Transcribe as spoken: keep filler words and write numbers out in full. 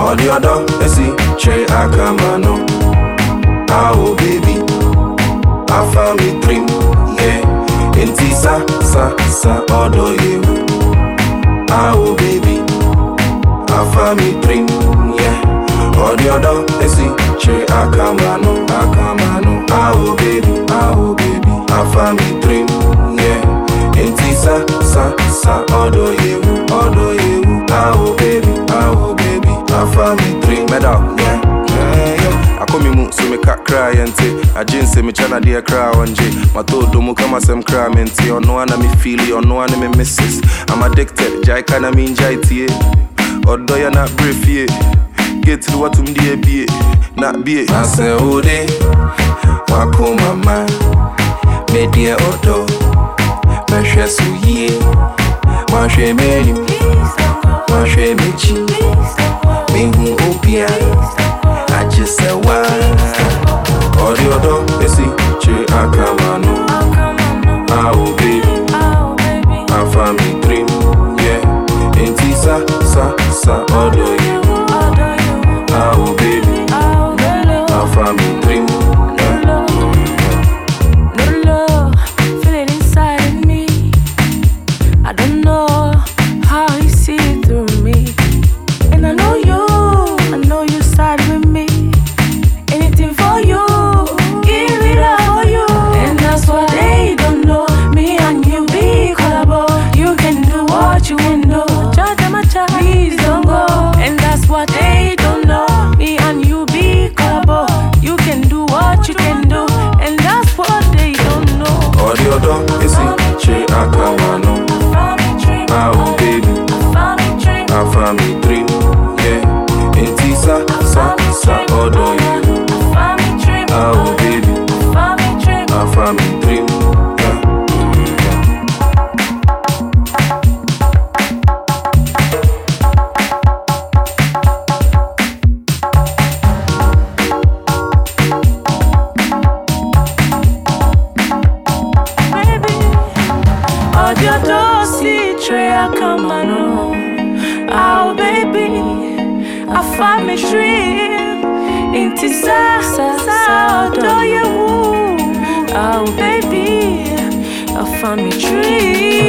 All the other, let's see, che akamano. Oh baby, I found me dream, yeah. Inti sa sa sa odo you. Oh baby, I found me dream, yeah. All the other, let's see, che akamano, akamano. Oh baby, oh baby, I found me dream, yeah. Inti sa sa sa odo you, odo you. Oh baby, oh baby, I found me dream, medal, yeah. I come in so me cat cry and say I just say me chana dear cry one J. My todo mu come as I'm crying and say no one me feel you, no one me misses. I'm addicted, jai kana mean jai tie. Or do you not brief ye? Get to what um dear be not be. I say oh day, wako mama, me dear odo, me share so ye, ma share me, ma share me chi, me hu opia. I just said why. All the other, they see, che akamano. Oh baby, I found me dream, yeah. Inti sa sa sa odo you. Oh baby, I found me dream, yeah. No love, feeling inside of me. I don't know how you see it through me, and I know you. I know you side with me. Anything for you, give it up for you. And that's what they don't know. Me and you be collabo. You can do what you can do. Just my child, please don't go. And that's what they don't know. Me and you be collabo. You can do what you can do. And that's what they don't know. All the other, you see, che akamano. Oh baby, I found me dream, yeah. Inti sa sa sa odo you. Oh baby, I found me dream, yeah. Baby, audio dosi trea kamano. Oh baby, I found me dream. Inti sa sa sa do you? Oh baby, I found me dream.